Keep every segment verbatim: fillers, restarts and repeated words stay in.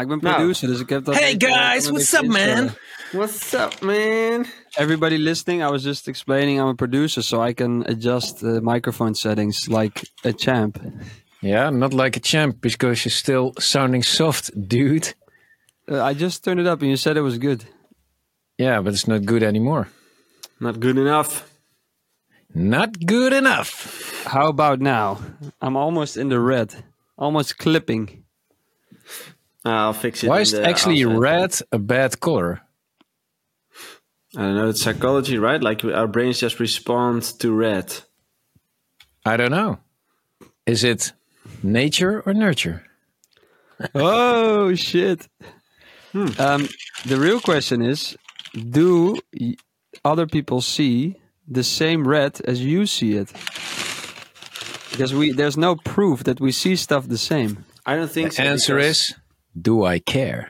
ik ben Nou. producer, dus ik heb dat... Hey even- guys, even what's up, intro. man? What's up, man? Everybody listening, I was just explaining I'm a producer, so I can adjust the microphone settings like a champ. Yeah, not like a champ because you're still sounding soft, dude. Uh, I just turned it up and you said it was good. Yeah, but it's not good anymore. Not good enough. Not good enough. How about now? I'm almost in the red. Almost clipping. I'll fix it. Why in is the actually outset. red a bad color? I don't know. It's psychology, right? Like our brains just respond to red. I don't know. Is it nature or nurture? Oh, shit. Um, the real question is, do y- other people see the same red as you see it? Because we there's no proof that we see stuff the same. I don't think The so. answer because- is, do I care?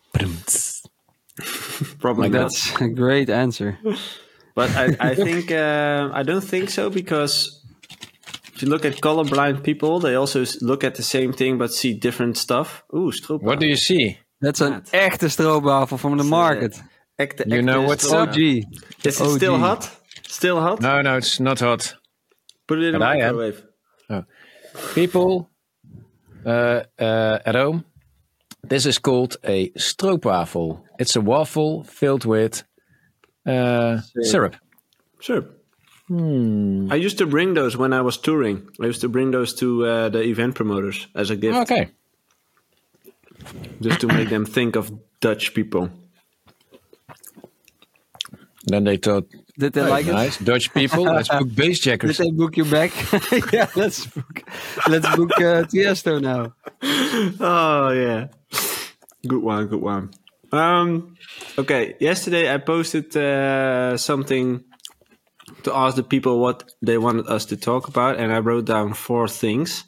probably not. That's a great answer. But I, I think uh, I don't think so because if you look at colorblind people, they also s- look at the same thing but see different stuff. Oeh, stroop. What do you see? That's an Maat. echte stroopwafel from the market. Ekte, You know ekte what's stroop. up? O G. Is it O G. still hot? Still hot? No, no, it's not hot. Put it in a But I am. microwave. People uh, uh, at home, this is called a stroopwafel. It's a waffle filled with uh, syrup. Sure. I used to bring those when I was touring. I used to bring those to uh, the event promoters as a gift, Okay. just to make them think of Dutch people. Then they thought, Did they "Hey, like it? nice, Dutch people, let's book Did bassjackers. they book you back? Yeah, let's book. Let's book uh, Tiesto now. Oh yeah, good one, good one. Um, okay, yesterday I posted uh, something to ask the people what they wanted us to talk about, and I wrote down four things.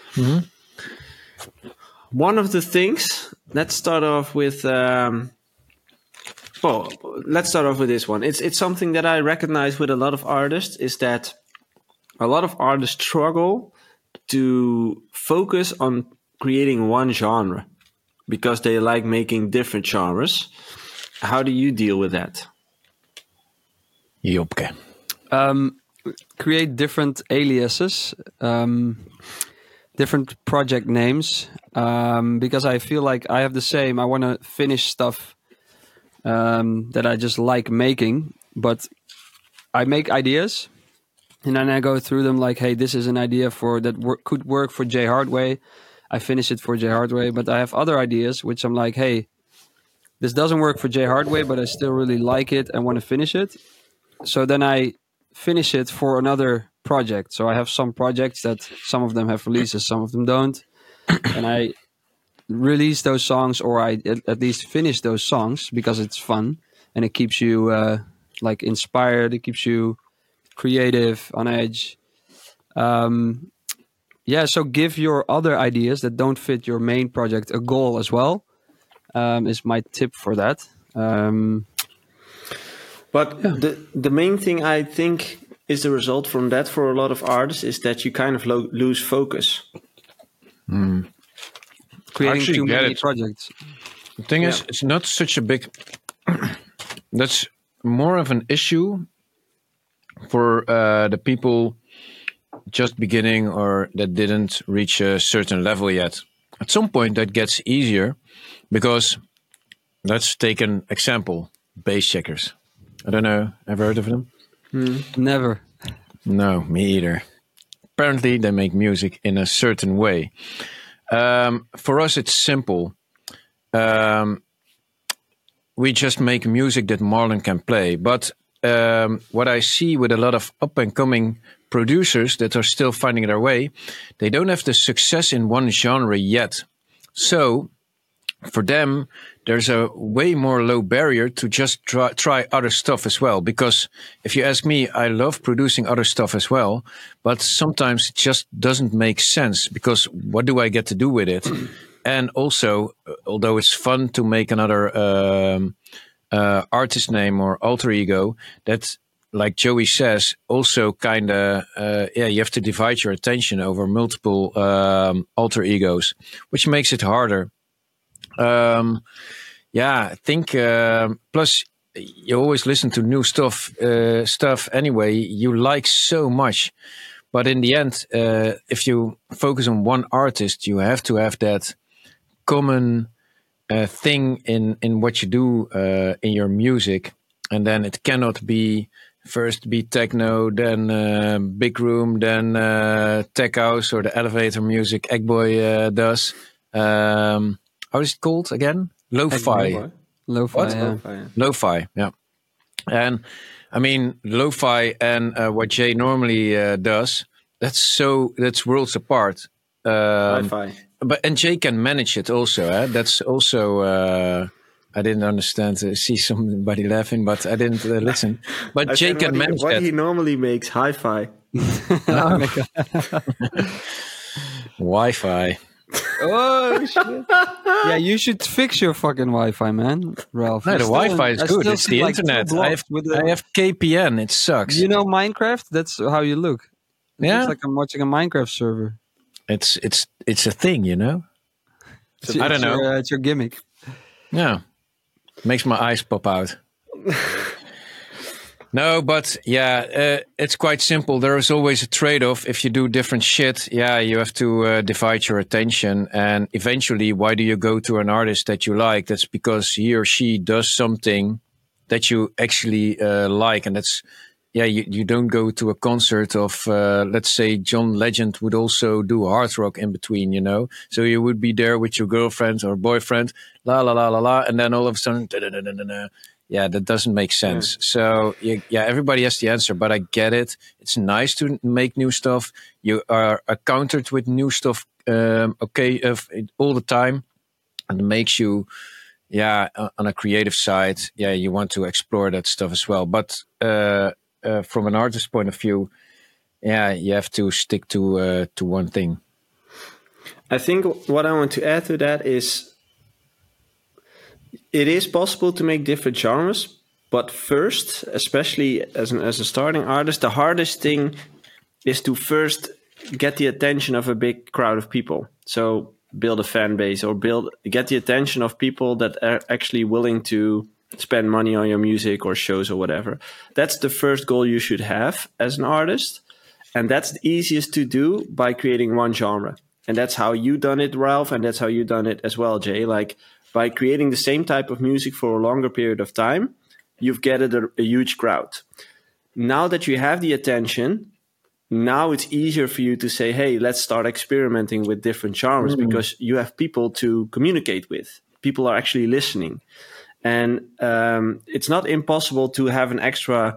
One of the things. Let's start off with. Um, well, let's start off with this one. It's it's something that I recognize with a lot of artists is that a lot of artists struggle to focus on creating one genre because they like making different genres. How do you deal with that? Jopke. Um, create different aliases, um, different project names, um, because I feel like I have the same. I want to finish stuff um, that I just like making, but I make ideas and then I go through them like, hey, this is an idea for that wor- could work for Jay Hardway. I finish it for Jay Hardway, but I have other ideas which I'm like, hey, this doesn't work for Jay Hardway, but I still really like it and want to finish it. So then I finish it for another project. So I have some projects that some of them have releases, some of them don't. And I release those songs, or I at, at least finish those songs because it's fun and it keeps you uh, like inspired. It keeps you creative, on edge. Um, yeah, so give your other ideas that don't fit your main project a goal as well. Um, is my tip for that. Um, But the the main thing I think is the result from that for a lot of artists is that you kind of lo- lose focus. creating Actually too get many it. projects. The thing is, Yeah. it's not such a big. That's more of an issue for uh, the people just beginning or that didn't reach a certain level yet. At some point, that gets easier because let's take an example: bass checkers. I don't know. Ever heard of them? Never. No, me either. Apparently, they make music in a certain way. Um, for us, it's simple. Um, we just make music that Marlon can play. But um, what I see with a lot of up and coming producers that are still finding their way, they don't have the success in one genre yet. So for them, there's a way more low barrier to just try, try other stuff as well. Because if you ask me, I love producing other stuff as well, but sometimes it just doesn't make sense because what do I get to do with it? And also, although it's fun to make another um, uh, artist name or alter ego, that, like Joey says, also kind of, uh, yeah, you have to divide your attention over multiple um, alter egos, which makes it harder. Um, yeah, I think. Uh, plus, you always listen to new stuff. Uh, stuff anyway. You like so much, but in the end, uh, if you focus on one artist, you have to have that common uh, thing in in what you do uh, in your music, and then it cannot be first be techno, then uh, big room, then uh, tech house or the elevator music Eggboy uh, does. Um, how is it called again? Lo-fi. What? Lo-fi, What? yeah. Oh, yeah. Lo-fi, yeah. And I mean, lo-fi and uh, what Jay normally uh, does, that's so that's worlds apart. Um, Hi-fi. but and Jay can manage it also. Eh? That's also. Uh, I didn't understand. Uh, see somebody laughing, but I didn't uh, listen. But I Jay said can what manage he, what that. he normally makes hi-fi. Wi-Fi. Oh shit! Yeah, you should fix your fucking Wi-Fi, man, Ralph. No, You the still- Wi-Fi is I good. still It's see, the like, two internet. I blocks have, with the- I have K P N. It sucks. You know Minecraft? That's how you look. It Yeah. looks like I'm watching a Minecraft server. It's it's it's a thing, you know. It's, I don't it's know. Your, uh, it's your gimmick. Yeah, makes my eyes pop out. No, but yeah, uh, it's quite simple. There is always a trade-off. If you do different shit, yeah, you have to uh, divide your attention. And eventually, why do you go to an artist that you like? That's because he or she does something that you actually uh, like. And that's, yeah, you, you don't go to a concert of, uh, let's say, John Legend would also do hard rock in between, you know? So you would be there with your girlfriend or boyfriend, la, la, la, la, la. And then all of a sudden, da, da, da, da, da, da. Yeah, that doesn't make sense. Yeah. So yeah, yeah, everybody has the answer, but I get it. It's nice to make new stuff. You are encountered with new stuff, um, okay, uh, all the time, and it makes you, yeah, on a creative side, yeah, you want to explore that stuff as well. But uh, uh, from an artist's point of view, yeah, you have to stick to uh, to one thing. I think what I want to add to that is, it is possible to make different genres, but first, especially as an, as a starting artist, the hardest thing is to first get the attention of a big crowd of people. So build a fan base or build get the attention of people that are actually willing to spend money on your music or shows or whatever. That's the first goal you should have as an artist. And that's the easiest to do by creating one genre. And that's how you done it, Ralph, and that's how you done it as well, Jay. Like, by creating the same type of music for a longer period of time, you've gathered a, a huge crowd. Now that you have the attention, now it's easier for you to say, hey, let's start experimenting with different genres, mm-hmm. because you have people to communicate with. People are actually listening. And um, it's not impossible to have an extra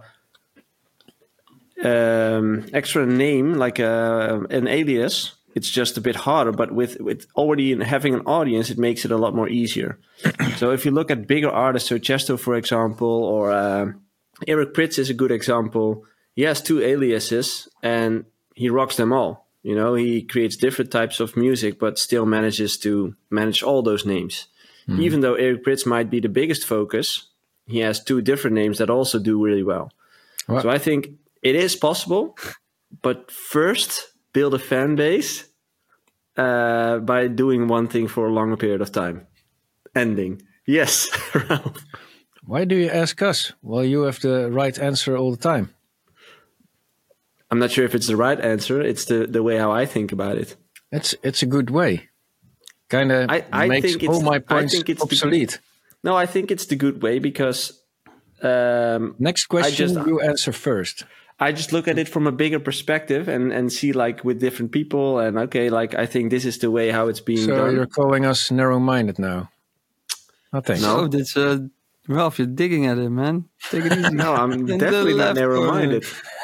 um, extra name, like a, an alias. It's just a bit harder, but with, with already having an audience, it makes it a lot more easier. So if you look at bigger artists, so Chesto, for example, or uh, Eric Prydz is a good example. He has two aliases and he rocks them all. You know, he creates different types of music, but still manages to manage all those names. Mm. Even though Eric Prydz might be the biggest focus, he has two different names that also do really well. What? So I think it is possible, but first build a fan base uh, by doing one thing for a longer period of time. Ending. Yes, Ralph. Why do you ask us? Well, you have the right answer all the time. I'm not sure if it's the right answer. It's the, the way how I think about it. It's it's a good way. Kind of makes think all my I points think it's obsolete. The, no, I think it's the good way because... Um, Next question, just, you answer first. I just look at it from a bigger perspective and, and see like with different people and okay, like I think this is the way how it's being so done. So you're calling us narrow-minded now? I think no, so. That's uh, Ralph. You're digging at it, man. Take it easy. No, I'm definitely not narrow-minded.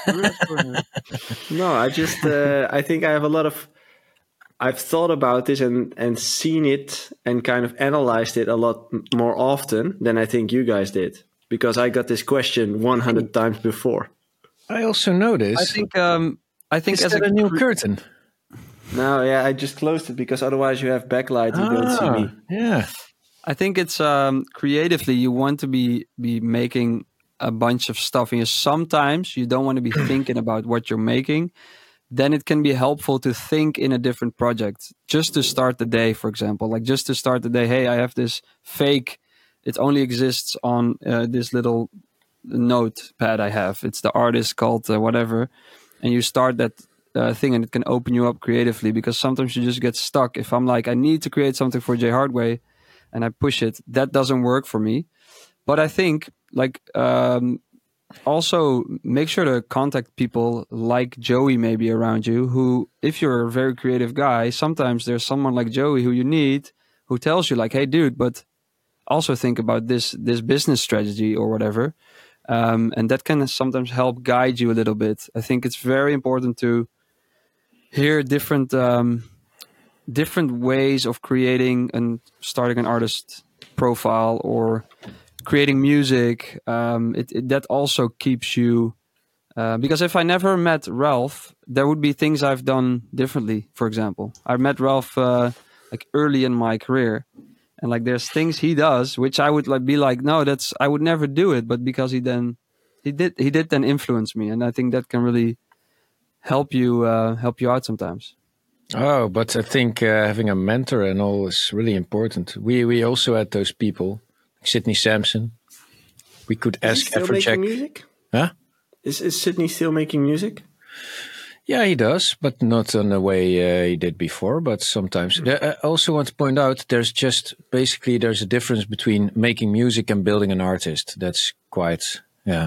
No, I just uh, I think I have a lot of. I've thought about this and and seen it and kind of analyzed it a lot more often than I think you guys did because I got this question one hundred times before. I also noticed. I think. Um, I think is as that a, a new cre- curtain. No, yeah, I just closed it because otherwise you have backlight. You ah, don't see me. Yeah. I think it's um, creatively you want to be be making a bunch of stuff, and you, sometimes you don't want to be thinking about what you're making, then it can be helpful to think in a different project just to start the day, for example. Like just to start the day, hey, I have this fake, it only exists on uh, this little notepad I have. It's the artist called uh, whatever. And you start that uh, thing and it can open you up creatively, because sometimes you just get stuck. If I'm like, I need to create something for Jay Hardway and I push it, that doesn't work for me. But I think like um, also make sure to contact people like Joey maybe around you, who, if you're a very creative guy, sometimes there's someone like Joey who you need, who tells you like, hey dude, but also think about this this business strategy or whatever. Um, and that can sometimes help guide you a little bit. I think it's very important to hear different um, different ways of creating and starting an artist profile or creating music. Um, it, it, that also keeps you, uh, because if I never met Ralph, there would be things I've done differently. For example, I met Ralph uh, like early in my career, and like there's things he does which I would like be like, no, that's I would never do it, but because he then he did he did then influence me, and I think that can really help you uh, help you out sometimes. Oh, but I think uh, having a mentor and all is really important. We we also had those people, like Sidney Sampson. We could Is he ask still Afrojack. making music? Huh? Is is Sydney still making music? Yeah, he does, but not in the way uh, he did before. But sometimes, I also want to point out, there's just basically there's a difference between making music and building an artist. That's quite, yeah,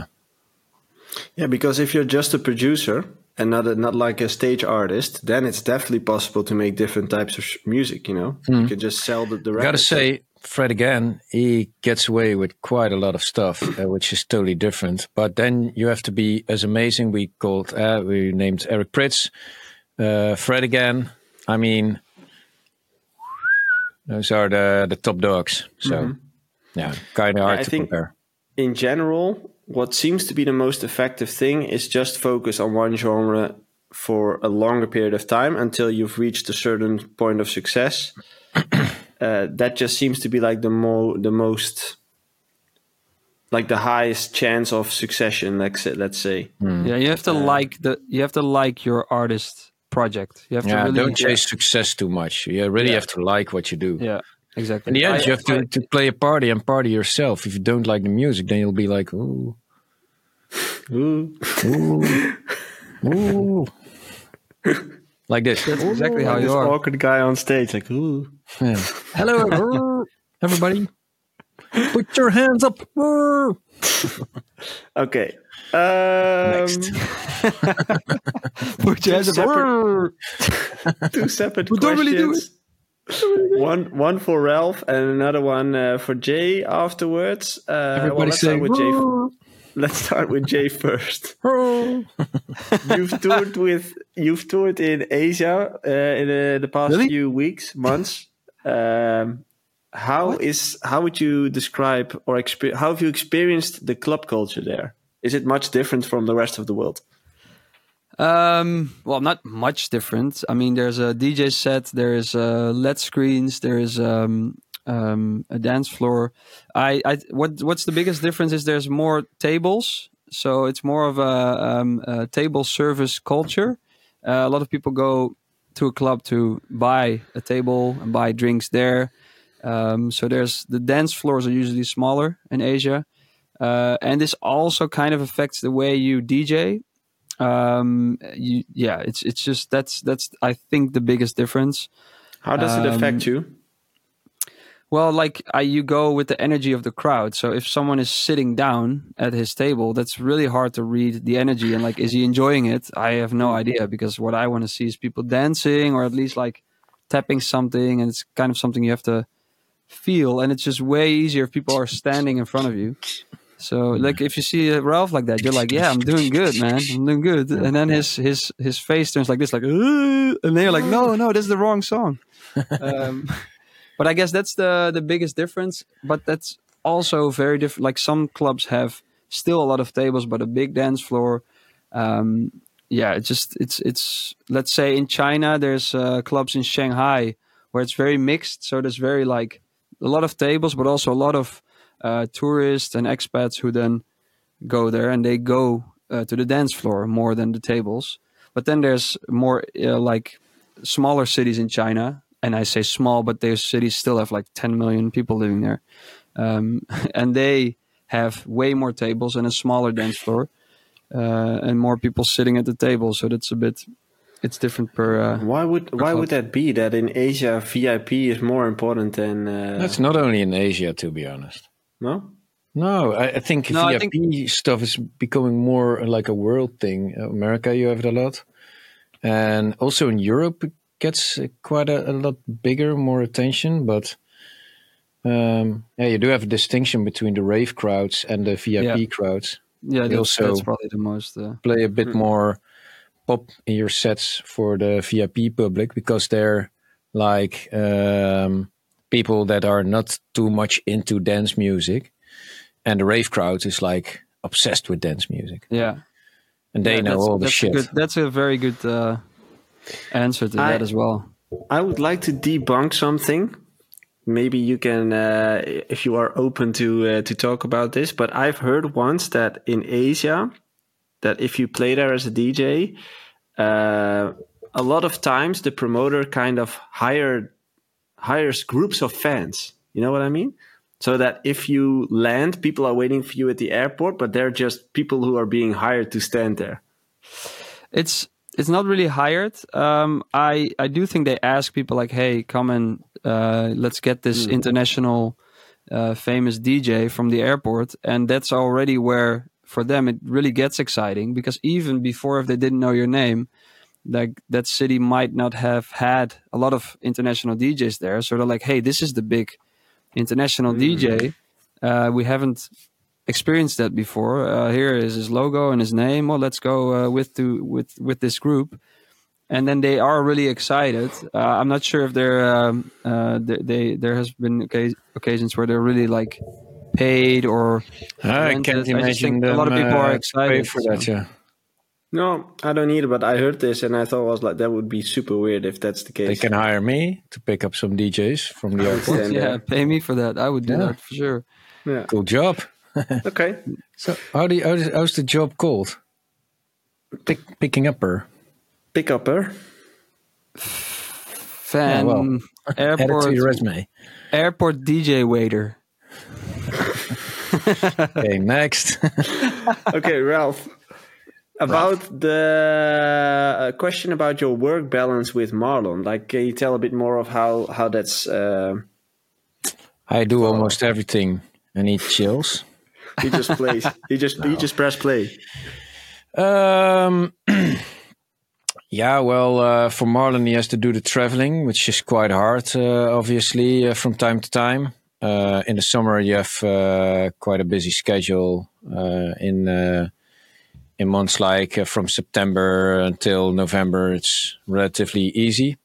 Yeah, because if you're just a producer and not a, not like a stage artist, then it's definitely possible to make different types of sh- music. You know, you can just sell the, the I gotta records. say, Fred again, he gets away with quite a lot of stuff, uh, which is totally different. But then you have to be as amazing. We called, uh, we named Eric Pritz, uh, Fred again. I mean, those are the the top dogs. So, yeah, kind of hard I to think- compare. In general, what seems to be the most effective thing is just focus on one genre for a longer period of time until you've reached a certain point of success. uh, that just seems to be like the mo the most, like the highest chance of succession. Let's say, let's say. Yeah, you have to like the you have to like your artist project. You have Yeah, to really don't chase success too much. You really Yeah. have to like what you do. Yeah, exactly. In the end, I- you have to, I- to play a party and party yourself. If you don't like the music, then you'll be like, ooh, Ooh. ooh, ooh. Like this. That's exactly how This you are. awkward guy on stage, like, ooh. Yeah. Hello, everybody. Put your hands up. Okay. Um, Next. Put your hands up. separate- two separate We don't really do questions. one one for Ralph and another one uh, for Jay afterwards. Uh, well, Everybody let's say, start with Jay. Let's start with Jay first. You've toured with you've toured in Asia uh, in uh, the past Really? few weeks, months. Um, how is how would you describe or exper- how have you experienced the club culture there? Is it much different from the rest of the world? Um, well, not much different. I mean, there's a D J set, there's uh, L E D screens, there is um, um, a dance floor. I, I, what, what's the biggest difference is there's more tables, so it's more of a, um, a table service culture. Uh, a lot of people go to a club to buy a table and buy drinks there. Um, so there's the dance floors are usually smaller in Asia, uh, and this also kind of affects the way you D J. Um, you, yeah, it's it's just that's that's I think the biggest difference. How does it Um, affect you? Well, like I, you go with the energy of the crowd. So if someone is sitting down at his table, that's really hard to read the energy. And like, is he enjoying it? I have no idea, because what I want to see is people dancing or at least like tapping something. And it's kind of something you have to feel. And it's just way easier if people are standing in front of you. So like if you see uh, Ralph like that, you're like, yeah, I'm doing good, man. I'm doing good. And then his his his face turns like this, like, "Ooh," and then you're like, no, no, this is the wrong song. Um, but I guess that's the the biggest difference. But that's also very different. Like some clubs have still a lot of tables, but a big dance floor. Um, yeah, it's just it's it's. Let's say in China, there's uh, clubs in Shanghai where it's very mixed. So there's very like a lot of tables, but also a lot of uh, tourists and expats who then go there and they go uh, to the dance floor more than the tables. But then there's more uh, like smaller cities in China, and I say small, but those cities still have like ten million people living there, um, and they have way more tables and a smaller dance floor, uh, and more people sitting at the table. So that's a bit. It's different per. Uh, why would per why club. would that be? That in Asia V I P is more important than. Uh, That's not only in Asia, to be honest. no. No, I, I think No, I V I P stuff is becoming more like a world thing. Uh, America, you have it a lot, and also in Europe, it gets uh, quite a, a lot bigger, more attention. But um, yeah, you do have a distinction between the rave crowds and the V I P Yeah. crowds. Yeah, They that's, also that's probably the most. Uh, play a bit Hmm. more pop in your sets for the V I P public because they're like um, people that are not too much into dance music. And the rave crowd is like obsessed with dance music, yeah, and they Yeah, know that's, all the that's shit. A good, that's a very good uh, answer to I- that as well. I would like to debunk something. Maybe you can, uh, if you are open to uh, to talk about this. But I've heard once that in Asia, that if you play there as a D J, uh, a lot of times the promoter kind of hired hires groups of fans. You know what I mean? So that if you land, people are waiting for you at the airport, but they're just people who are being hired to stand there. It's it's not really hired. Um, I I do think they ask people like, hey, come and uh, let's get this Mm. international uh, famous D J from the airport, and that's already where for them it really gets exciting because even before if they didn't know your name, like that city might not have had a lot of international D Js there, so they're like, hey, this is the big international Mm. D J. Uh, we haven't experienced that before. Uh, here is his logo and his name. Well, let's go uh, with to with with this group, and then they are really excited. Uh, I'm not sure if there um, uh, they, they there has been occa- occasions where they're really like paid or I rented. can't I just imagine think a them lot of people are uh, pay excited. for that. so- Yeah, No, I don't either. But I heard this and I thought I was like, that would be super weird if that's the case. they can hire me to pick up some D Js from the airport. Stand Yeah, there. pay me for that. I would do Yeah. that for sure. Yeah. Cool job. Okay. So how do you, how does, how's the job called? Pick, picking upper. Pick up her. Fan Yeah, well, Add it to airport your resume. airport D J waiter. Okay, next. Okay, Ralph. About the uh, question about your work balance with Marlon, like, can you tell a bit more of how how that's? Uh, I do almost everything, and he chills. he just plays. He just he just press play. Um, yeah, well, uh, for Marlon, he has to do the traveling, which is quite hard, uh, obviously, uh, from time to time. Uh, in the summer, you have uh, quite a busy schedule. Uh, in uh, in months like uh, from September until November, it's relatively easy.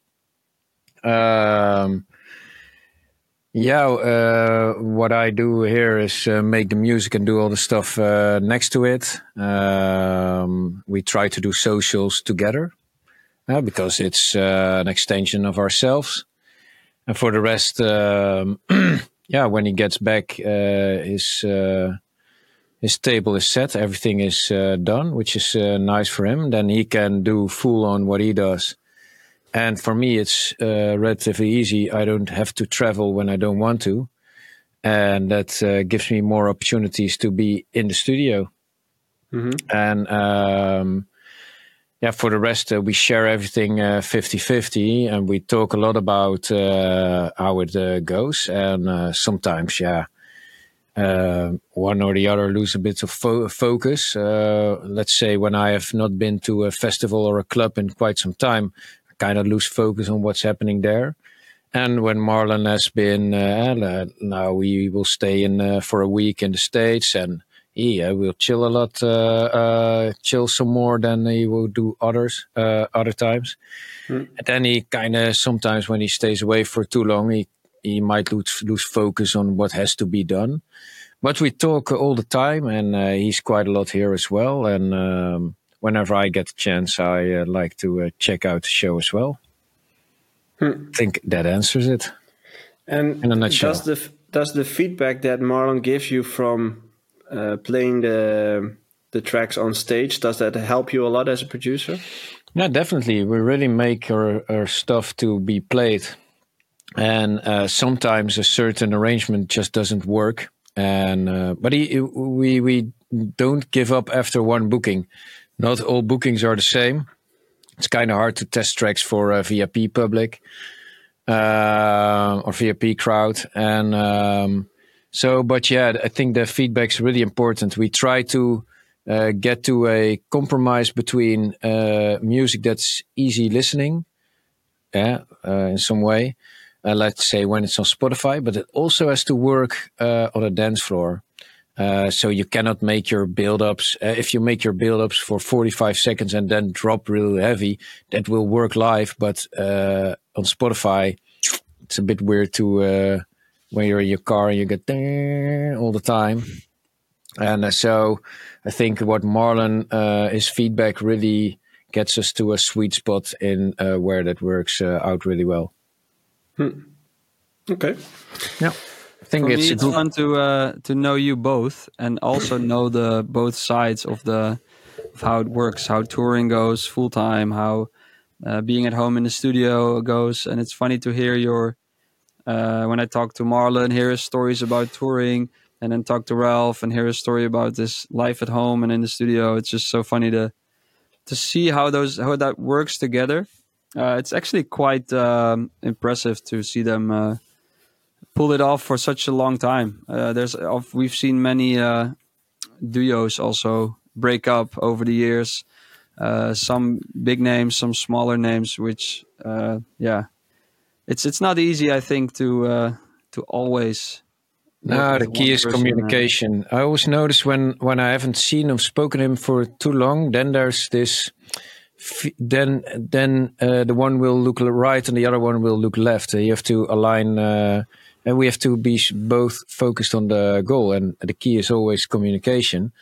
Um, yeah, uh, what I do here is uh, make the music and do all the stuff uh, next to it. Um, we try to do socials together uh, because it's uh, an extension of ourselves. And for the rest, um, yeah, when he gets back, uh, his uh, his table is set, everything is uh, done, which is uh, nice for him. Then he can do full on what he does. And for me, it's uh, relatively easy. I don't have to travel when I don't want to. And that uh, gives me more opportunities to be in the studio. Mm-hmm. And um, yeah, for the rest, uh, we share everything uh, fifty-fifty. And we talk a lot about uh, how it uh, goes. And uh, sometimes, yeah, uh, one or the other lose a bit of fo- focus. Uh, let's say when I have not been to a festival or a club in quite some time, kind of lose focus on what's happening there. And when Marlon has been, uh, now we will stay in uh, for a week in the States, and he uh, will chill a lot, uh, uh, chill some more than he will do others, uh, other times. Mm. And then he kind of, sometimes when he stays away for too long, he, he might lose, lose focus on what has to be done. But we talk all the time, and uh, he's quite a lot here as well. And um, whenever I get a chance, I uh, like to uh, check out the show as well. Hmm. I think that answers it. And In a nutshell. does the does the feedback that Marlon gives you from uh, playing the the tracks on stage, does that help you a lot as a producer? Yeah, definitely. We really make our, our stuff to be played. And uh, sometimes a certain arrangement just doesn't work. And uh, but he, we we don't give up after one booking. Not all bookings are the same. It's kind of hard to test tracks for a V I P public uh, or V I P crowd. And um, so, but yeah, I think the feedback's really important. We try to uh, get to a compromise between uh, music that's easy listening, yeah, uh, in some way. Uh, let's say when it's on Spotify, but it also has to work uh, on a dance floor. Uh, so you cannot make your build-ups. Uh, if you make your build-ups for forty-five seconds and then drop real heavy, that will work live. But uh, on Spotify, it's a bit weird to uh, when you're in your car and you get all the time. And uh, so I think what Marlon, uh, his feedback really gets us to a sweet spot in uh, where that works uh, out really well. Hmm. Okay. Yeah. I think For it's, me, it's good. fun to uh, to know you both and also know the both sides of the of how it works, how touring goes full time, how uh, being at home in the studio goes, and it's funny to hear your uh, when I talk to Marlon, hear his stories about touring, and then talk to Ralph and hear his story about this life at home and in the studio. It's just so funny to to see how those how that works together. Uh, it's actually quite um, impressive to see them. Uh, pull it off for such a long time. Uh, there's we've seen many uh, duos also break up over the years. Uh, some big names, some smaller names. Which uh, yeah, it's it's not easy. I think to uh, to always. No, the key is person, communication. Uh, I always notice when when I haven't seen or spoken to him for too long, then there's this. Then then uh, the one will look right and the other one will look left. Uh, you have to align. Uh, And we have to be both focused on the goal. And the key is always communication.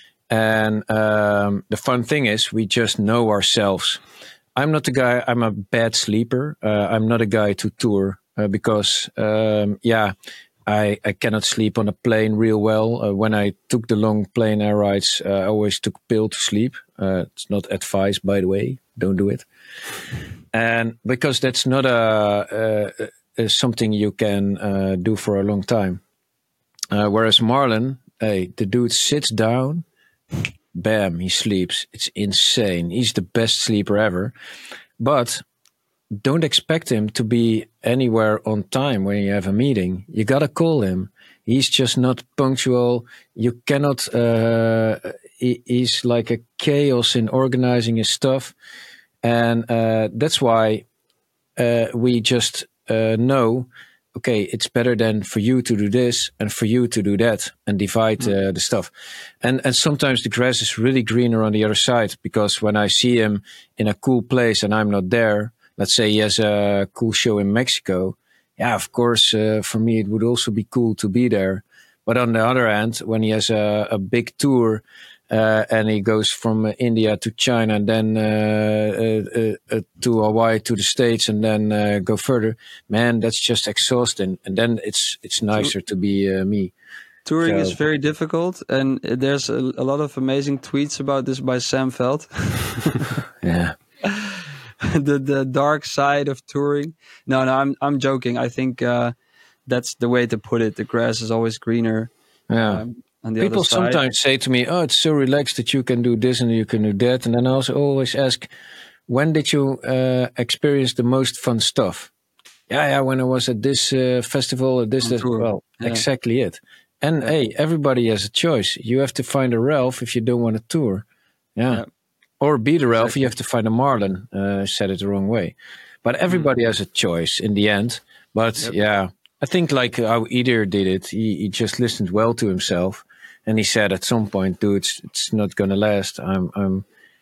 And um, the fun thing is we just know ourselves. I'm not a guy, I'm a bad sleeper. Uh, I'm not a guy to tour uh, because, um, yeah, I, I cannot sleep on a plane real well. Uh, when I took the long plane air rides, uh, I always took pill to sleep. Uh, it's not advice, by the way. Don't do it. And because that's not a... a is something you can uh, do for a long time. Uh, whereas Marlon, hey, the dude sits down, bam, he sleeps. It's insane. He's the best sleeper ever. But don't expect him to be anywhere on time when you have a meeting. You gotta call him. He's just not punctual. You cannot, uh, he, he's like a chaos in organizing his stuff. And uh, that's why uh, we just Uh, know, okay, it's better than for you to do this and for you to do that and divide uh, the stuff. And and sometimes the grass is really greener on the other side because when I see him in a cool place and I'm not there, let's say he has a cool show in Mexico. Yeah, of course, uh, for me, it would also be cool to be there. But on the other hand, when he has a, a big tour, Uh, and he goes from uh, India to China and then uh, uh, uh, to Hawaii to the States and then uh, go further. Man, that's just exhausting. And then it's it's nicer to be uh, me. Touring So. is very difficult, and there's a, a lot of amazing tweets about this by Sam Veld. Yeah. the the dark side of touring. No, no, I'm I'm joking. I think uh, that's the way to put it. The grass is always greener. Yeah. Um, on the People other side. sometimes say to me, "Oh, it's so relaxed that you can do this and you can do that." And then I also always ask, "When did you uh, experience the most fun stuff?" Yeah, yeah. When I was at this uh, festival, at this, this well, yeah. Exactly it. And yeah. Hey, everybody has a choice. You have to find a Ralph if you don't want to tour. Yeah. yeah. Or be the Ralph, exactly. You have to find a Marlon. Uh, said it the wrong way. But everybody mm. has a choice in the end. But yep. yeah, I think like how Idir did it, he, he just listened well to himself. And he said at some point, dude, it's, it's not going to last. I'm, I'm,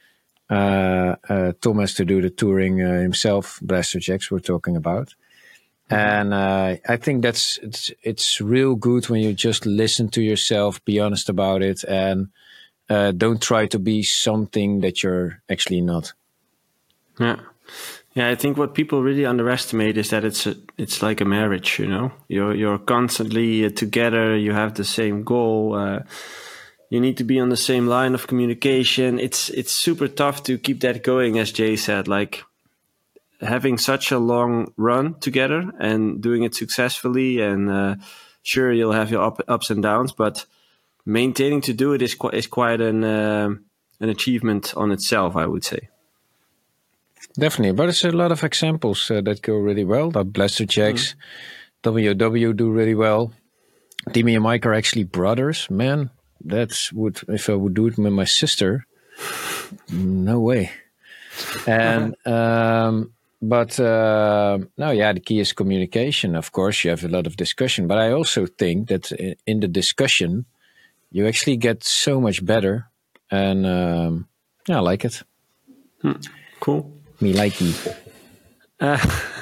uh, uh, Tom has to do the touring uh, himself, Blasterjaxx we're talking about. And uh, I think that's it's it's real good when you just listen to yourself, be honest about it, and uh, don't try to be something that you're actually not. Yeah, yeah. I think what people really underestimate is that it's a, it's like a marriage. You know, you're you're constantly together. You have the same goal. Uh, you need to be on the same line of communication. It's it's super tough to keep that going, as Jay said. Like having such a long run together and doing it successfully, and uh, sure you'll have your up, ups and downs, but maintaining to do it is quite is quite an uh, an achievement on itself, I would say. Definitely, but there's a lot of examples uh, that go really well. Like Blasterjaxx, mm. W O W do really well. Timmy and Mike are actually brothers. Man, that's would if I would do it with my sister, no way. And um, but uh, no, yeah, the key is communication. Of course, you have a lot of discussion, but I also think that in the discussion, you actually get so much better, and um, yeah, I like it. Hmm. Cool. Me likey. Uh,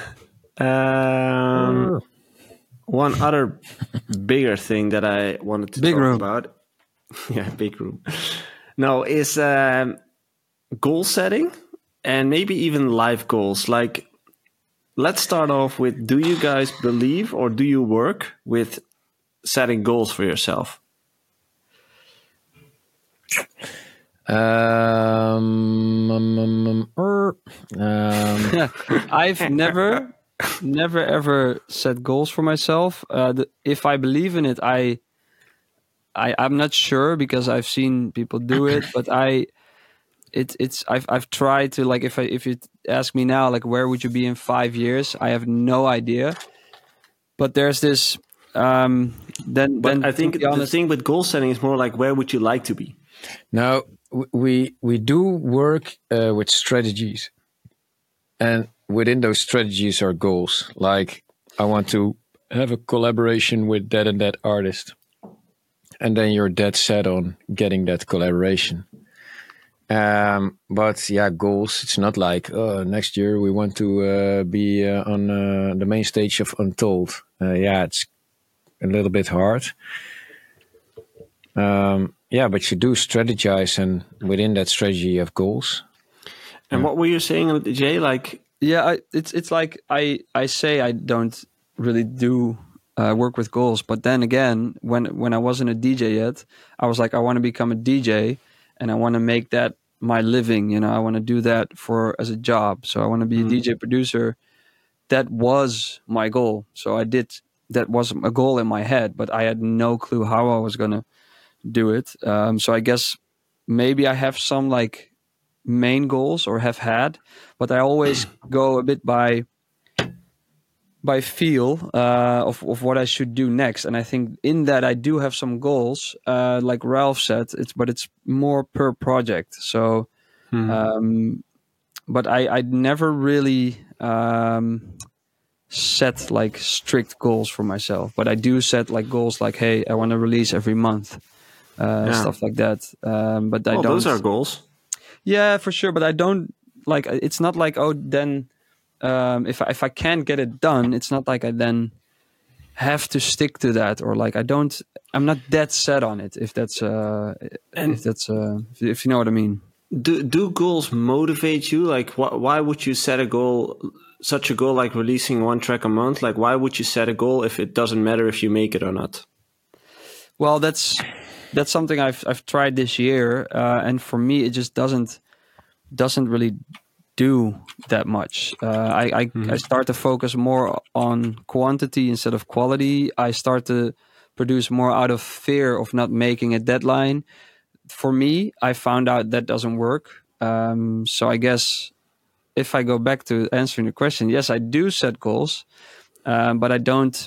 um, one other bigger thing that I wanted to big talk room. about, yeah, big room. No, is um, goal setting and maybe even life goals. Like, let's start off with: do you guys believe or do you work with setting goals for yourself? Um, um, um, um, um. I've never, never ever set goals for myself. Uh, the, if I believe in it, I, I, I'm not sure because I've seen people do it, but I, it, it's I've I've tried to like if I if you ask me now like where would you be in five years, I have no idea. But there's this. Um, then, but then I think honest, the thing with goal setting is more like where would you like to be? Now. We we do work uh, with strategies, and within those strategies are goals. Like I want to have a collaboration with that and that artist, and then you're dead set on getting that collaboration. Um, but yeah, goals. It's not like oh, next year we want to uh, be uh, on uh, the main stage of Untold. Uh, yeah, it's a little bit hard. Um, yeah, but you do strategize, and within that strategy, you have goals. And yeah. What were you saying, Jay? Like, yeah, I, it's it's like I I say I don't really do uh, work with goals, but then again, when when I wasn't a D J yet, I was like, I want to become a D J, and I want to make that my living. You know, I want to do that for as a job. So I want to be mm. a D J producer. That was my goal. So I did. That was a goal in my head, but I had no clue how I was gonna do it. Um, so I guess maybe I have some like main goals or have had, but I always go a bit by by feel uh, of of what I should do next. And I think in that I do have some goals, uh, like Ralph said. It's but it's more per project. So, hmm. um, but I I never really um, set like strict goals for myself. But I do set like goals like, hey, I want to release every month. Uh, yeah. Stuff like that, um, but I well, don't. Those are goals. Yeah, for sure. But I don't like. It's not like oh, then um, if I, if I can't get it done, it's not like I then have to stick to that or like I don't. I'm not that set on it. If that's uh, and if that's uh, if you know what I mean. Do do goals motivate you? Like, wh- why would you set a goal, such a goal like releasing one track a month? Like, why would you set a goal if it doesn't matter if you make it or not? Well, that's. That's something I've I've tried this year, uh, and for me, it just doesn't doesn't really do that much. Uh, I I, mm-hmm. I start to focus more on quantity instead of quality. I start to produce more out of fear of not making a deadline. For me, I found out that doesn't work. Um, so I guess if I go back to answering the question, yes, I do set goals, um, but I don't.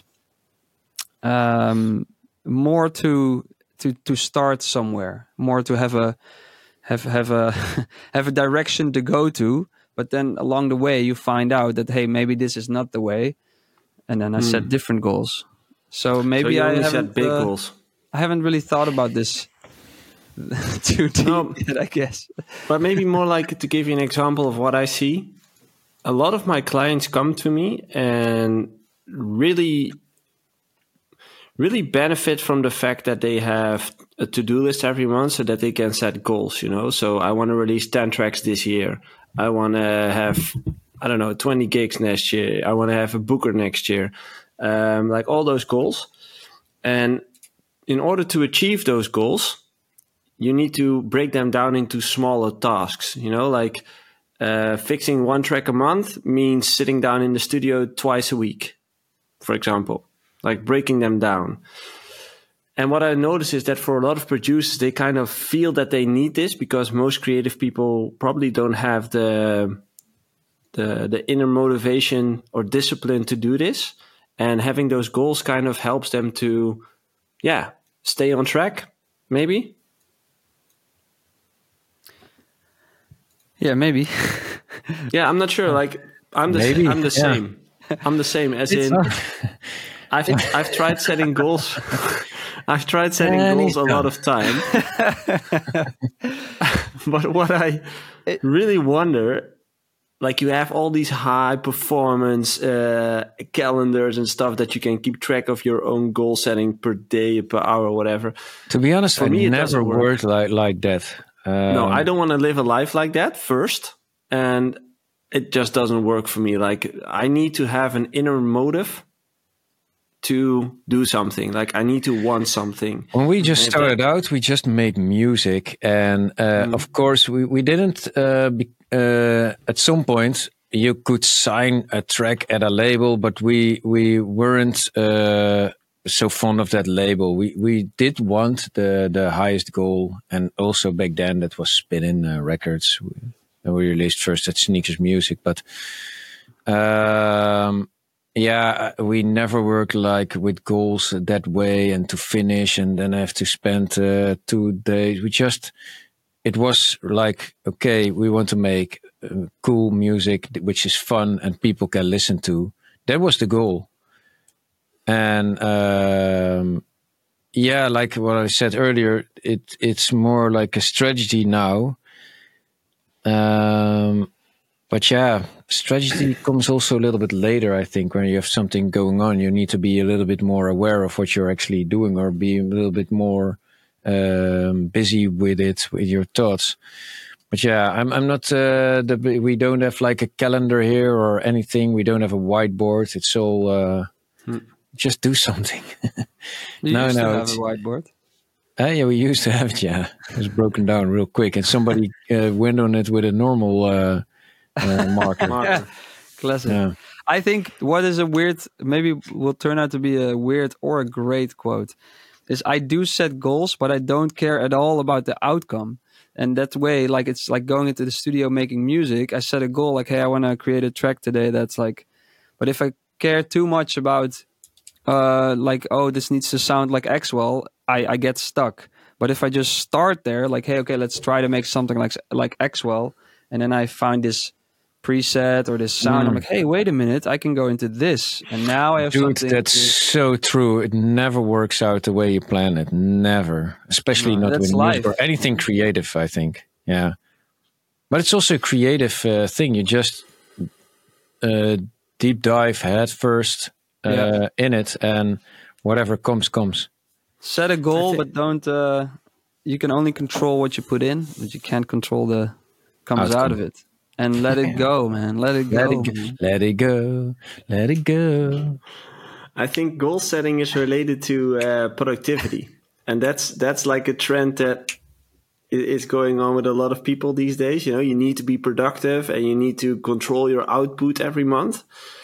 Um, more to to to start somewhere, more to have a have have a have a direction to go to, but then along the way you find out that hey, maybe this is not the way, and then I mm. set different goals. So maybe so you I only haven't set big uh, goals. I haven't really thought about this too deep no, yet, I guess. But maybe more like to give you an example of what I see. A lot of my clients come to me and really. really benefit from the fact that they have a to-do list every month so that they can set goals, you know? So I want to release ten tracks this year. I want to have, I don't know, twenty gigs next year. I want to have a booker next year. Um, like all those goals. And in order to achieve those goals, you need to break them down into smaller tasks. You know, like uh, fixing one track a month means sitting down in the studio twice a week, for example, like breaking them down. And what I notice is that for a lot of producers, they kind of feel that they need this because most creative people probably don't have the the the inner motivation or discipline to do this. And having those goals kind of helps them to, yeah, stay on track, maybe. Yeah, maybe. Yeah, I'm not sure. Like, I'm the Maybe, I'm the yeah. same. I'm the same as It's in. not- I've I've tried setting goals. I've tried setting And goals he's a lot done. of time. But what I really wonder, like you have all these high performance uh, calendars and stuff that you can keep track of your own goal setting per day, per hour, whatever. To be honest, For I me, it never doesn't work. worked like like that. Um, No, I don't want to live a life like that first. And it just doesn't work for me. Like I need to have an inner motive to do something. Like I need to want something. When we just And if started out, we just made music, and uh, Mm. of course, we we didn't. Uh, be, uh, at some point, you could sign a track at a label, but we we weren't uh, so fond of that label. We we did want the the highest goal, and also back then that was Spin-In uh, Records. We, we released first at Sneakers Music, but. Um, Yeah, we never work like with goals that way and to finish and then have to spend uh, two days. We just, it was like, okay, we want to make uh, cool music, which is fun and people can listen to. That was the goal. And um, yeah, like what I said earlier, it it's more like a strategy now. Um, But yeah, strategy comes also a little bit later, I think, when you have something going on. You need to be a little bit more aware of what you're actually doing or be a little bit more um, busy with it, with your thoughts. But yeah, I'm I'm not, uh, the, we don't have like a calendar here or anything. We don't have a whiteboard. It's all, uh, Hmm. just do something. You No, used no, to have it's- a whiteboard. Uh, yeah, we used to have it, yeah. It was broken down real quick and somebody uh, went on it with a normal uh, uh, marker. Marker. Classic. Yeah. I think what is a weird, maybe will turn out to be a weird or a great quote, is I do set goals, but I don't care at all about the outcome. And that way, like it's like going into the studio making music. I set a goal like, hey, I want to create a track today. That's like, but if I care too much about, uh, like, oh, this needs to sound like Axwell, I, I get stuck. But if I just start there, like, hey, okay, let's try to make something like like Axwell, and then I find this preset or this sound, Mm. I'm like, hey, wait a minute, I can go into this, and now I have Dude, something. that's to- so true. It never works out the way you plan it. Never. Especially No, not that's with music life. or anything creative, I think. Yeah. But it's also a creative uh, thing. You just uh, deep dive head first uh, Yeah. in it, and whatever comes, comes. Set a goal, I thi- but don't. Uh, you can only control what you put in, but you can't control the comes Outcome. out of it. And let it go, man. Let it Let go. it go. man. Let it go. Let it go. I think goal setting is related to uh, productivity, and that's that's like a trend that i- is going on with a lot of people these days. You know, you need to be productive, and you need to control your output every month.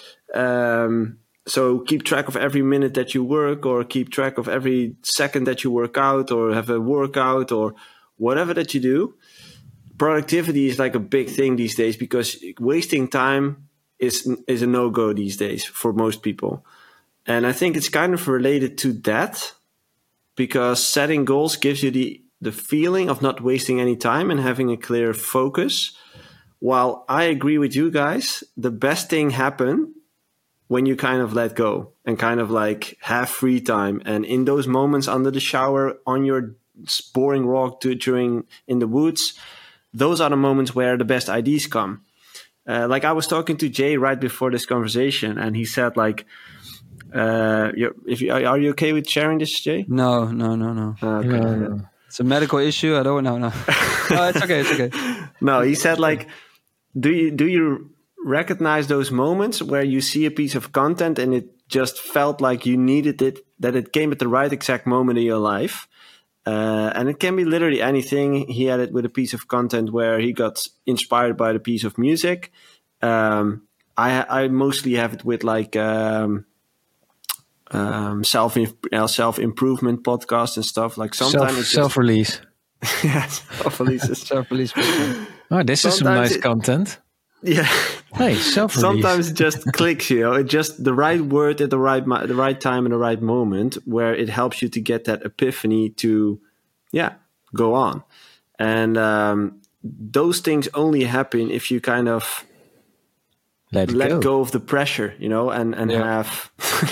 Um, so keep track of every minute that you work, or keep track of every second that you work out, or have a workout, or whatever that you do. Productivity is like a big thing these days because wasting time is is a no-go these days for most people. And I think it's kind of related to that because setting goals gives you the, the feeling of not wasting any time and having a clear focus. While I agree with you guys, the best thing happen when you kind of let go and kind of like have free time. And in those moments under the shower, on your boring walk to, during in the woods, those are the moments where the best ideas come. Uh, like I was talking to Jay right before this conversation, and he said like, uh, you're, if you, are you okay with sharing this, Jay? No, no, no, no. Okay. No. It's a medical issue. I don't know. No, no, it's okay. It's okay. No, he said like, do you do you recognize those moments where you see a piece of content and it just felt like you needed it, that it came at the right exact moment in your life, Uh, and it can be literally anything. He had it with a piece of content where he got inspired by the piece of music. Um, I, I mostly have it with like um, um, self uh, self improvement podcasts and stuff. Like sometimes Self, it's just, self release. yeah, self releases. Self release. Oh, this is some Sometimes nice it- content. Yeah. Hey, self release. Sometimes it just clicks, you know, it just the right word at the right mo- the right time and the right moment where it helps you to get that epiphany to, yeah, go on. And um, those things only happen if you kind of let it let go. go of the pressure, you know, and and Yeah. have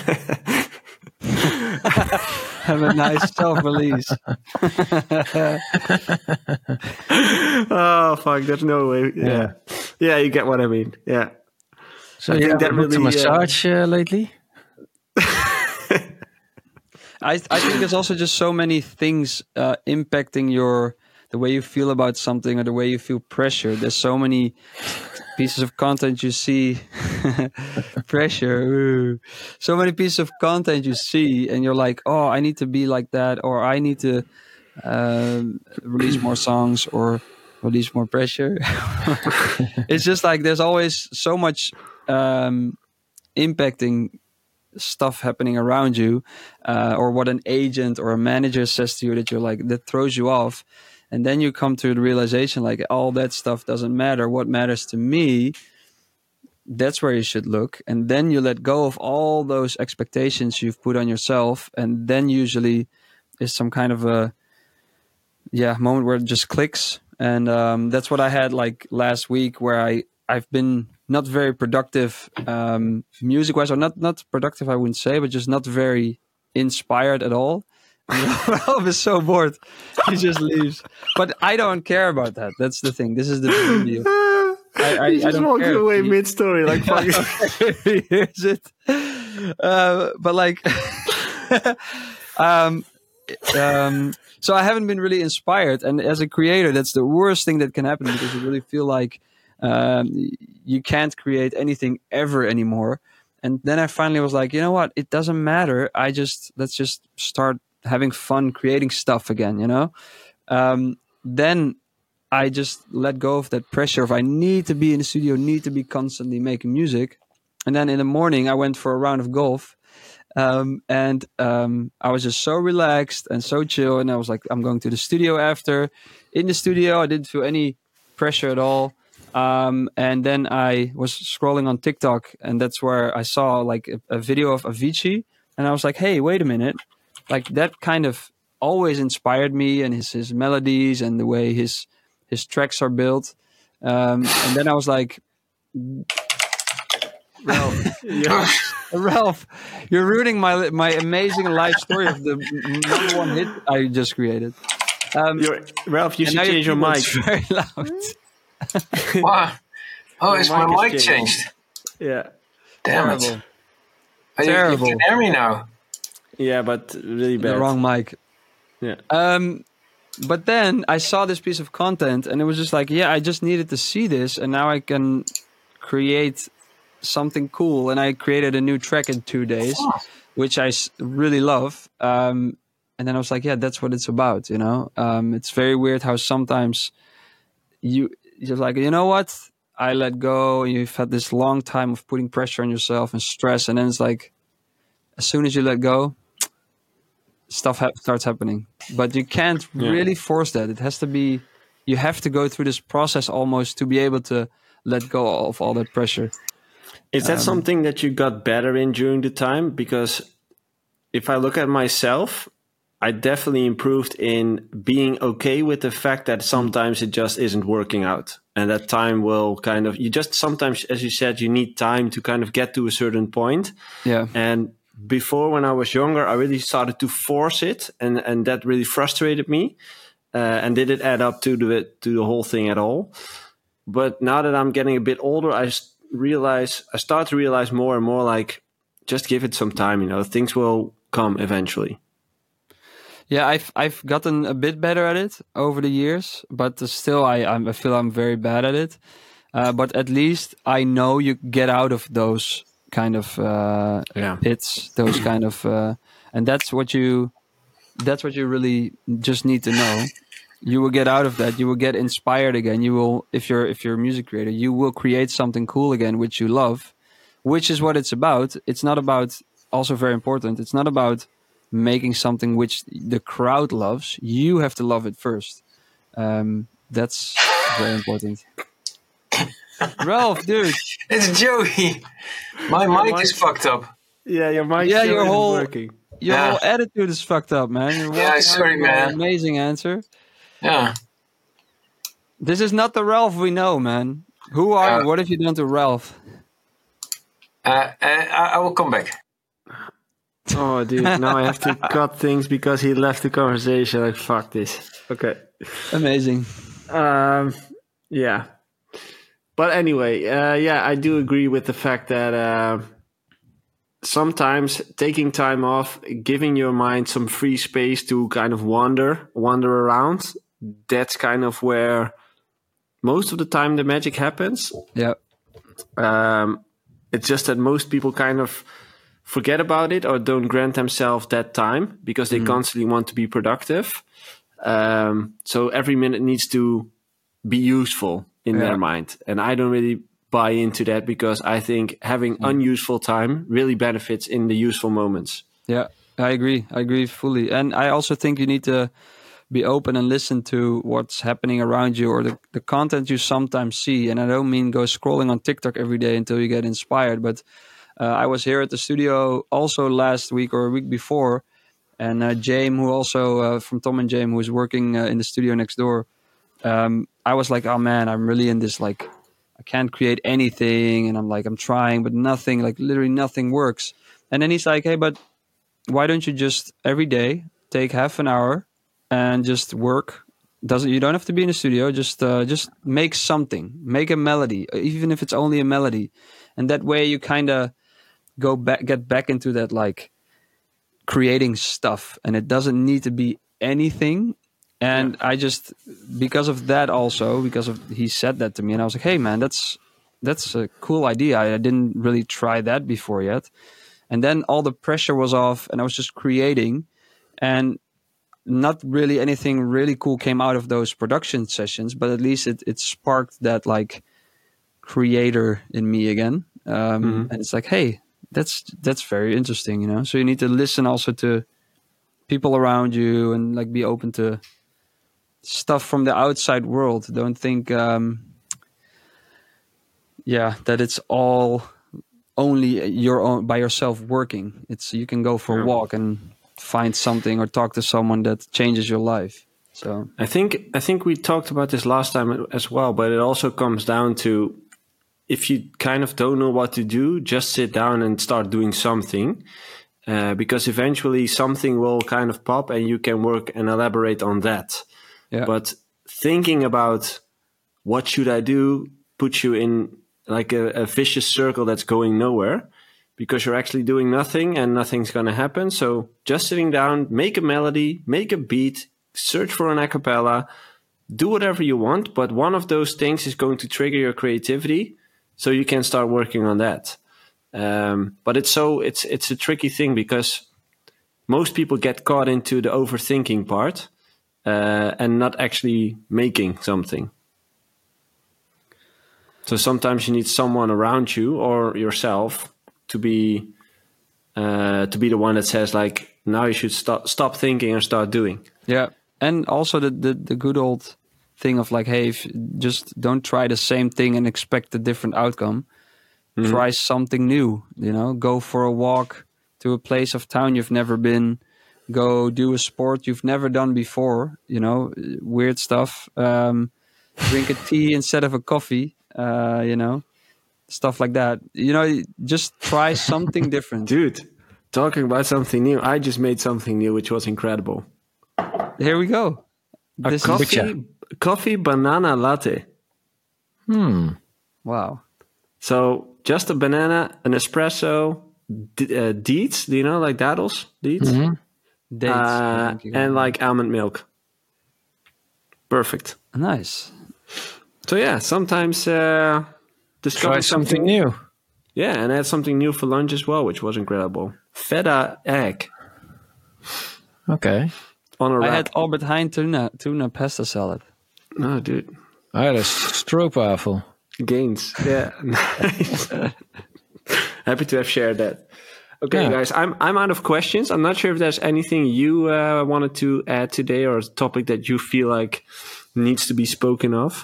Have a nice self release. oh fuck, there's no way. Yeah. Yeah. yeah, you get what I mean. Yeah. So I you think have that booked a really, uh, massage uh, lately? I I think there's also just so many things uh, impacting your the way you feel about something or the way you feel pressure. There's so many pieces of content you see. Pressure. Ooh. So many pieces of content you see, and you're like, oh, I need to be like that, or I need to um, release more songs, or release more pressure. It's just like there's always so much um, impacting stuff happening around you, uh, or what an agent or a manager says to you that you're like that throws you off, and then you come to the realization like all that stuff doesn't matter. What matters to me, that's where you should look, and then you let go of all those expectations you've put on yourself, and then usually is some kind of a yeah moment where it just clicks. And um, that's what I had like last week, where I I've been not very productive um, music wise, or not not productive I wouldn't say, but just not very inspired at all. Ralph is so bored, he just leaves. But I don't care about that. That's the thing. This is the beauty of I, I, he I just don't walks care. away He- mid story like fuck. Here's it. Uh, but like, um, um, so I haven't been really inspired, and as a creator, that's the worst thing that can happen, because you really feel like um, you can't create anything ever anymore. And then I finally was like, you know what? It doesn't matter. I just let's just start having fun creating stuff again. You know. Um, then I just let go of that pressure of I need to be in the studio, need to be constantly making music. And then in the morning, I went for a round of golf. Um, and um, I was just so relaxed and so chill. And I was like, I'm going to the studio after. In the studio, I didn't feel any pressure at all. Um, and then I was scrolling on TikTok, and that's where I saw like a, a video of Avicii. And I was like, hey, wait a minute. Like that kind of always inspired me, and his, his melodies and the way his his tracks are built. Um, and then I was like, Ralph, yeah. Ralph, you're ruining my my amazing life story of the number one hit I just created. Um, You're, Ralph, you and should now change your mic. keyboard's very loud. Wow. Oh, is my mic is mic changed. changed? Yeah. Damn Terrible. it. Oh, you- Terrible. You can hear me now. Yeah, but really bad. The wrong mic. Yeah. Um, but then I saw this piece of content, and it was just like, yeah, I just needed to see this, and now I can create something cool. And I created a new track in two days, which I s- really love. Um, and then I was like, yeah, that's what it's about, you know. Um, it's very weird how sometimes you you're like, you know what, I let go. And you've had this long time of putting pressure on yourself and stress, and then it's like, as soon as you let go, stuff ha- starts happening. But you can't Yeah. really force that. It has to be, you have to go through this process almost to be able to let go of all that pressure. Is Um, that something that you got better in during the time? Because if I look at myself, I definitely improved in being okay with the fact that sometimes it just isn't working out. And that time will kind of, you just sometimes, as you said, you need time to kind of get to a certain point. Yeah. And before, when I was younger, I really started to force it, and, and that really frustrated me. Uh, and didn't add up to the to the whole thing at all. But now that I'm getting a bit older, I s- realize I start to realize more and more like, just give it some time. You know, things will come eventually. Yeah, I've I've gotten a bit better at it over the years, but still, I I'm, I feel I'm very bad at it. Uh, but at least I know you get out of those kind of uh, Yeah. pits, those kind of, uh, and that's what you that's what you really just need to know. You will get out of that. You will get inspired again. You will, if you're if you're a music creator, you will create something cool again, which you love, which is what it's about. It's not about, also very important, it's not about making something which the crowd loves. You have to love it first. Um, that's very important. Ralph, dude. It's Joey. My mic mic- is fucked up. Yeah, your mic Yeah, still your isn't whole- working. Your Yeah. whole attitude is fucked up, man. You're Yeah, walking out sorry, with an man. Amazing answer. Yeah. This is not the Ralph we know, man. Who are Uh, you? What have you done to Ralph? Uh, uh, I, I will come back. Oh, dude, now I have to cut things because he left the conversation. Like, fuck this. Okay. Amazing. Um, yeah. But anyway, uh, yeah, I do agree with the fact that uh, sometimes taking time off, giving your mind some free space to kind of wander, wander around, that's kind of where most of the time the magic happens. Yeah. Um, it's just that most people kind of forget about it or don't grant themselves that time because they constantly want to be productive. Um, so every minute needs to be useful in Yeah. their mind. And I don't really buy into that because I think having unuseful time really benefits in the useful moments. Yeah, I agree. I agree fully. And I also think you need to be open and listen to what's happening around you or the, the content you sometimes see. And I don't mean go scrolling on TikTok every day until you get inspired. But uh, I was here at the studio also last week or a week before. And uh, James, who also uh, from Tom and James, who was working uh, in the studio next door, um, I was like, oh man, I'm really in this, like, I can't create anything. And I'm like, I'm trying, but nothing, like literally nothing works. And then he's like, hey, but why don't you just every day take half an hour and just work? Doesn't you don't have to be in the studio. Just uh, just make something, make a melody, even if it's only a melody, and that way you kind of go back, get back into that like creating stuff, and it doesn't need to be anything. And I just, because of that also, because of he said that to me, and I was like, hey man, that's that's a cool idea. I, I didn't really try that before yet. And then all the pressure was off, and I was just creating, and not really anything really cool came out of those production sessions, but at least it, it sparked that like creator in me again. Um, Mhm. And it's like, hey, that's that's very interesting, you know. So you need to listen also to people around you and like be open to stuff from the outside world. Don't think, um, yeah, that it's all only your own by yourself working. It's you can go for a Yeah. walk and find something or talk to someone that changes your life. So I think I think we talked about this last time as well, but it also comes down to if you kind of don't know what to do, just sit down and start doing something, uh, because eventually something will kind of pop and you can work and elaborate on that. yeah, But thinking about what should I do puts you in like a, a vicious circle that's going nowhere because you're actually doing nothing and nothing's going to happen. So just sitting down, make a melody, make a beat, search for an a cappella, do whatever you want. But one of those things is going to trigger your creativity. So you can start working on that. Um, but it's so it's it's a tricky thing because most people get caught into the overthinking part uh, and not actually making something. So sometimes you need someone around you or yourself to be uh, to be the one that says like, now you should stop stop thinking and start doing. yeah. And also the, the the good old thing of like, hey, if just don't try the same thing and expect a different outcome. Try something new, you know, go for a walk to a place of town you've never been, go do a sport you've never done before, you know, weird stuff. Um, drink a tea instead of a coffee, uh, you know, stuff like that. You know, just try something different. Dude, talking about something new, I just made something new, which was incredible. Here we go. A This is, coffee, coffee banana latte. Hmm. wow. So just a banana, an espresso, d- uh, deets, do you know, like daddles, deets? Dates. I Uh, think you and got- like almond milk. Perfect. nice. So yeah, sometimes uh, discover Try something new. Yeah, and I had something new for lunch as well, which was incredible. Feta egg. Okay. on a I wrap. had Albert Heijn tuna tuna pasta salad. No, dude. Ah, dat is stroopwafel. Gains. Yeah. Nice. Happy to have shared that. Okay, Yeah. guys, I'm I'm out of questions. I'm not sure if there's anything you uh, wanted to add today or a topic that you feel like needs to be spoken of.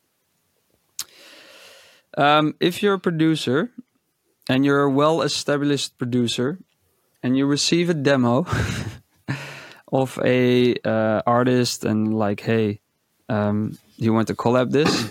Um, if you're a producer and you're a well-established producer and you receive a demo of a uh, artist and like, hey, um, you want to collab this?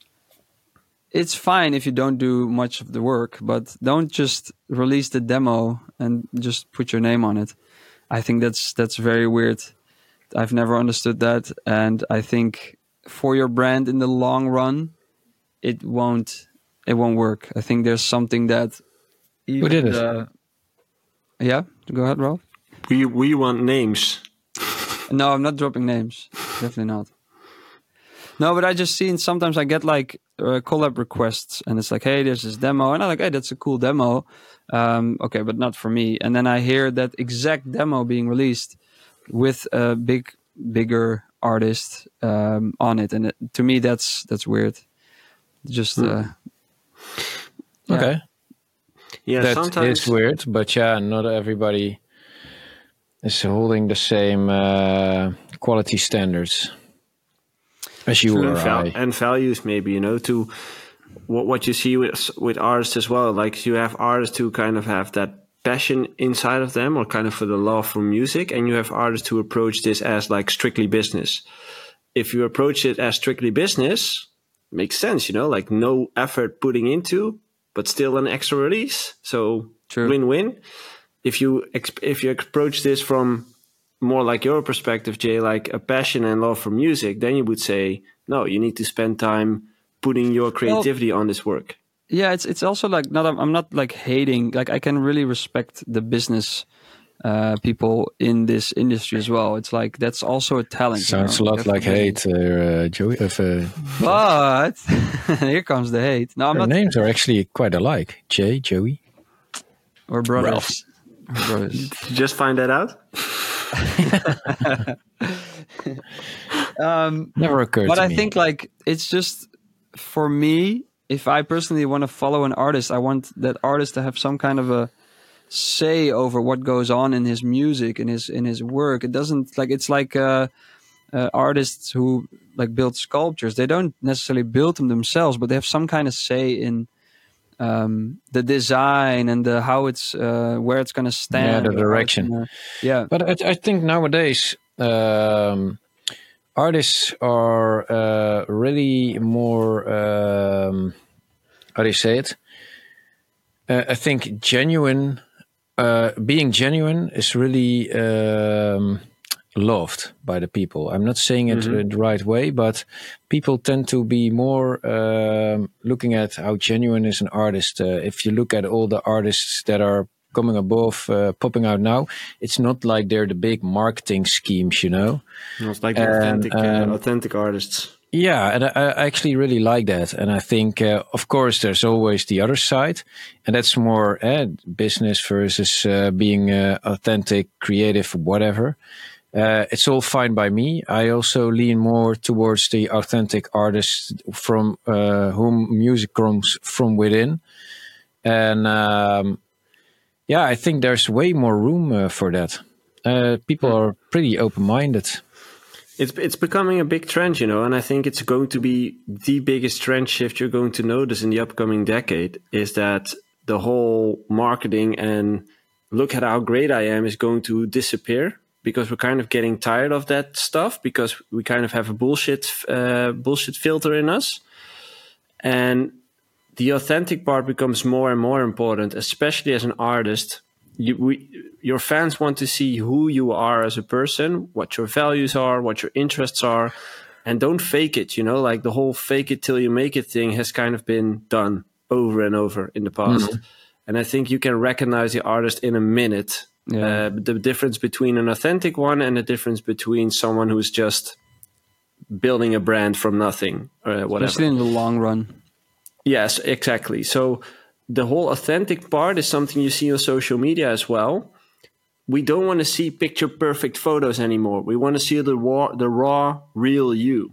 It's fine if you don't do much of the work, but don't just release the demo and just put your name on it. I think that's that's very weird. I've never understood that, and I think for your brand in the long run, it won't it won't work. I think there's something that even Who did it? the- yeah, go ahead, Ralph. We we want names. No, I'm not dropping names. Definitely not. No, but I just seen sometimes I get like uh, collab requests, and it's like, hey, there's this demo, and I'm like, hey, that's a cool demo. Um, okay, but not for me. And then I hear that exact demo being released with a big, bigger artist um, on it, and it, to me, that's that's weird. Just uh, yeah. Okay. Yeah, That sometimes is weird, but yeah, not everybody is holding the same uh, quality standards as you True, or and, val- I. and values maybe, you know, to what what you see with with artists as well. Like you have artists who kind of have that passion inside of them, or kind of for the love for music, and you have artists who approach this as like strictly business. If you approach it as strictly business, makes sense, you know, like no effort putting into, but still an extra release. So True. win-win. If you exp- if you approach this from more like your perspective, Jay, like a passion and love for music, then you would say, no, you need to spend time putting your creativity on this work. Yeah, it's it's also like not I'm not like hating. Like I can really respect the business uh, people in this industry as well. It's like that's also a talent. you Sounds a know, lot like definitely. hate, uh, Joey. Of, uh, But here comes the hate. No, I'm their not. names are actually quite alike. Jay, Joey. We're brothers. Ralph. We're brothers. Did you just find that out? Um, Never occurred but to I me. think like it's just for me. If I personally want to follow an artist, I want that artist to have some kind of a say over what goes on in his music, in his in his work. It doesn't like it's like uh, uh, artists who like build sculptures. They don't necessarily build them themselves, but they have some kind of say in um, the design and the how it's uh, where it's going to stand. Yeah, the or how it's direction. gonna- yeah, But I, I think nowadays um, artists are uh, really more. Um, how do you say it? Uh, I think genuine. Uh, being genuine is really um, loved by the people. I'm not saying it Mhm. the right way, but people tend to be more um, looking at how genuine is an artist. Uh, if you look at all the artists that are coming above, uh, popping out now, it's not like they're the big marketing schemes, you know? It's like the And, authentic, uh, um, authentic artists. Yeah, and I, I actually really like that. And I think, uh, of course, there's always the other side, and that's more uh, business versus uh, being uh, authentic, creative, whatever. Uh, it's all fine by me. I also lean more towards the authentic artists from uh, whom music comes from within. And um, yeah, I think there's way more room uh, for that. Uh, people are pretty open-minded. It's it's becoming a big trend, you know, and I think it's going to be the biggest trend shift you're going to notice in the upcoming decade is that the whole marketing and look at how great I am is going to disappear because we're kind of getting tired of that stuff because we kind of have a bullshit uh, bullshit filter in us. And the authentic part becomes more and more important, especially as an artist. You, we, your fans want to see who you are as a person, what your values are, what your interests are, and don't fake it. You know, like the whole fake it till you make it thing has kind of been done over and over in the past. Mm-hmm. And I think you can recognize the artist in a minute. Yeah. Uh, the difference between an authentic one and the difference between someone who's just building a brand from nothing or whatever. Especially in the long run. Yes, exactly. So the whole authentic part is something you see on social media as well. we don't want to see picture perfect photos anymore. We want to see the raw, the raw, real you.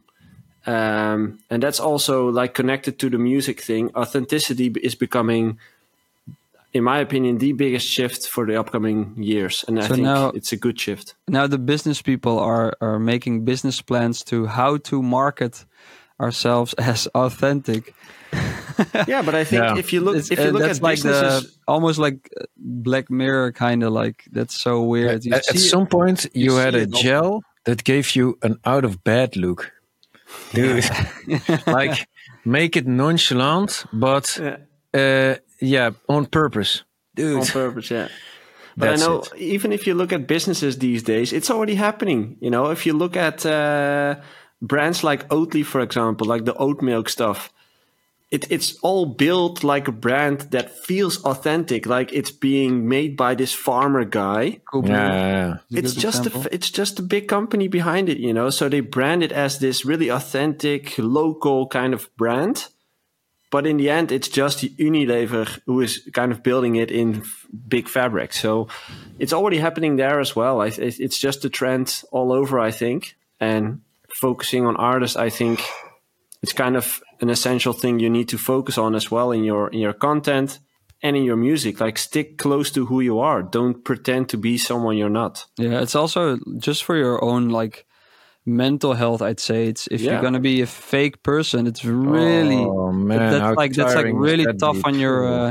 Um, and that's also like connected to the music thing. Authenticity is becoming, in my opinion, the biggest shift for the upcoming years. And I So think now- it's a good shift. Now the business people are are making business plans to how to market ourselves as authentic. Yeah, but I think Yeah. if you look, It's- if you uh, look that's at like businesses, the almost like uh, Black Mirror kind of like that's so weird. You At, at see- some point, you, you had see a it often. gel that gave you an out of bed look, dude. Like, make it nonchalant, but yeah, uh, yeah, on purpose, dude. on purpose, yeah. But That's I know it. even if you look at businesses these days, it's already happening. You know, if you look at uh, brands like Oatly, for example, like the oat milk stuff, it, it's all built like a brand that feels authentic, like it's being made by this farmer guy. Cool Blue Yeah, yeah, yeah. is a It's good just a, example. f- it's just a big company behind it, you know. So they brand it as this really authentic, local kind of brand. But in the end, it's just Unilever who is kind of building it in f- big fabric. So it's already happening there as well. I, it- it's just a trend all over, I think. And focusing on artists, I think it's kind of an essential thing you need to focus on as well in your in your content and in your music. Like, stick close to who you are. Don't pretend to be someone you're not. Yeah, it's also just for your own like mental health. I'd say it's if Yeah. you're gonna be a fake person, it's really Oh man, that's how like that's like tiring must really that tough be? on your uh,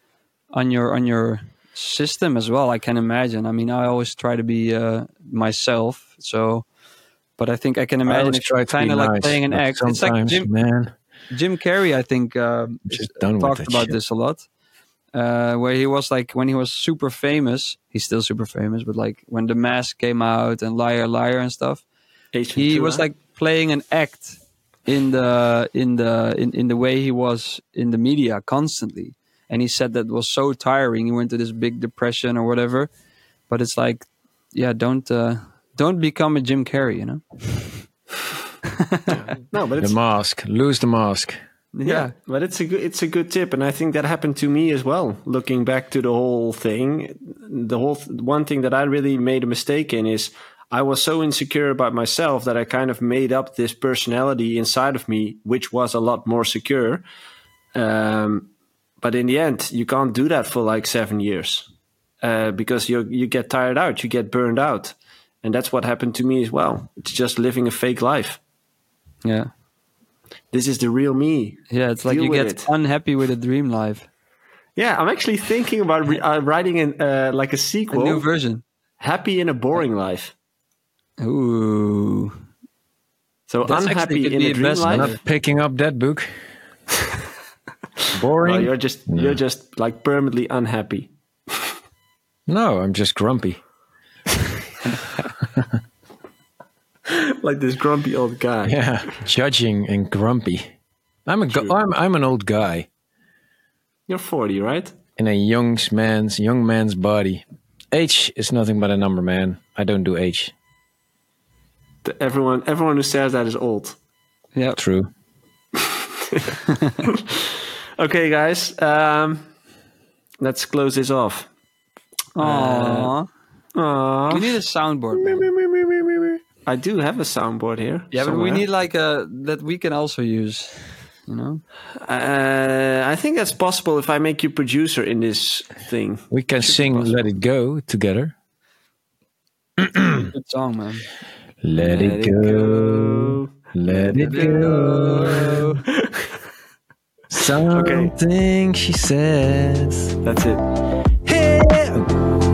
on your on your system as well. I can imagine. I mean, I always try to be uh, myself. So, but I think I can I imagine always it's try to kind be of like nice, playing an but act. It's like sometimes, Jim man, Jim Carrey. I think uh, just is- done with talked that about shit. this a lot. Uh, where he was like when he was super famous. He's still super famous, but like when The Mask came out and Liar Liar and stuff. Ace He Ventura. was like playing an act in the in the in, in the way he was in the media constantly, and he said that was so tiring. He went to this big depression or whatever. But it's like, yeah, don't uh, don't become a Jim Carrey, you know? no, but The it's mask, lose the mask. yeah, but it's a good it's a good tip, and I think that happened to me as well. Looking back to the whole thing, the whole th- one thing that I really made a mistake in is I was so insecure about myself that I kind of made up this personality inside of me, which was a lot more secure. Um, but in the end, you can't do that for like seven years uh, because you you get tired out, you get burned out, and that's what happened to me as well. It's just living a fake life. Yeah, This is the real me. yeah. It's like Deal you with get it. unhappy with a dream life, Yeah, I'm actually thinking about re- uh, writing an, uh, like a a sequel, new version. Happy in a Boring Life. Ooh, So That's actually unhappy could in be a a dream bestseller. life. Not picking up that book. Boring. Well, you're just you're just like permanently unhappy. No, I'm just grumpy. Like this grumpy old guy. Yeah, judging and grumpy. I'm a gu- I'm I'm an old guy You're forty, right? in a young man's young man's body. Age is nothing but a number, man. I don't do age. The- everyone everyone who says that is old. yeah. True. Okay, guys. Um, let's close this off. Aww. Aww. We need a soundboard. man. I do have a soundboard here. Yeah, but we somewhere. need like a that we can also use. You know. Uh, I think that's possible if I make you producer in this thing. We can sing "Let It Go" together. Good song, man. Let, it, go, let it go. Something she says. That's it. Hey,